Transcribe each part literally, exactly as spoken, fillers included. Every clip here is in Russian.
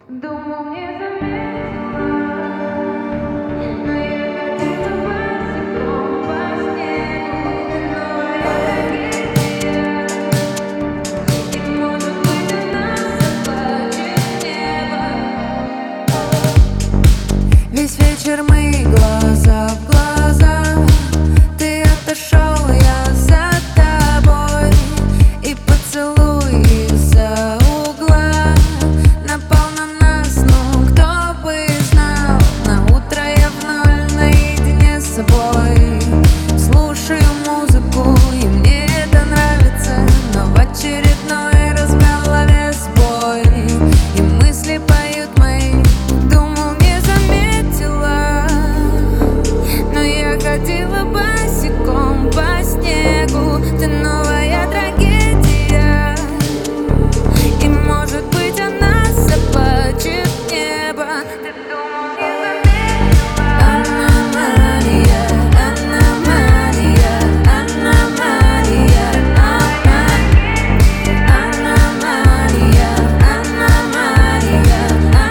Думал, не заметила, но я ходила босиком по снегу. Ты новая трагедия, и, может быть, она заплачет небо. Весь вечер мы глаза в глаза. Ты отошел, я за тобой. И поцелуй из-за угла напал на нас, ну кто бы знал. На утро я вновь наедине с собой. Слушаю музыку, и мне это нравится, но в очередной раз в голове сбой, и мысли поют мои. Думал, не заметила, но я ходила босиком по снегу. Ты новая трагедия, и, может быть, она заплачет небо. Ты думал, не заметила. Аномалия, аномалия, аномалия, аномалия, аномалия, аномалия,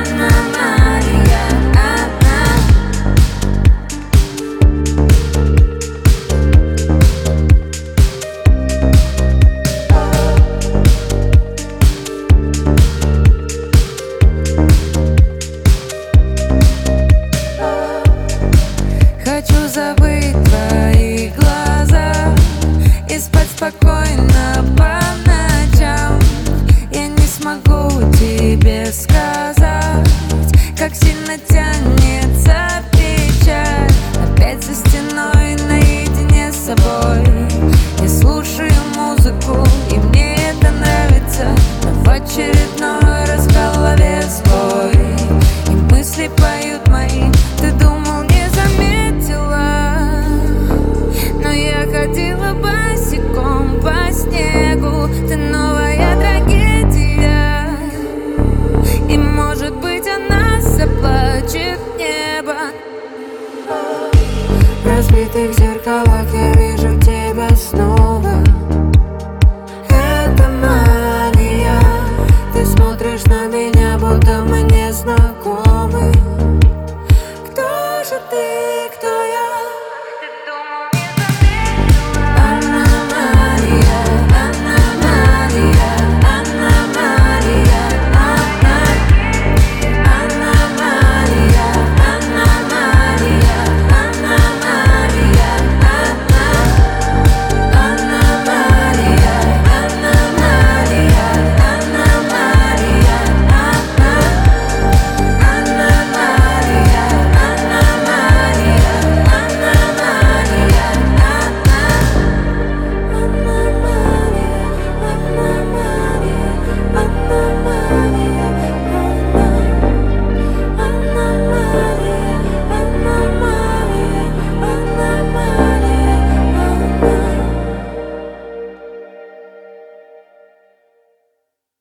хочу забыть твои глаза и спать спокойно по ночам. Я не смогу тебе сказать, как сильно тянется печаль. Опять за стеной наедине с собой. Я слушаю музыку, и мне это нравится, но в очередной раз в голове сбой, и мысли поют мои. Ты думал, не заметила, но я ходила босиком по снегу. Ты новая трагедия, и, может быть, она заплачет небо. В разбитых зеркалах я вижу тебя снова. Это мания, ты смотришь на меня, будто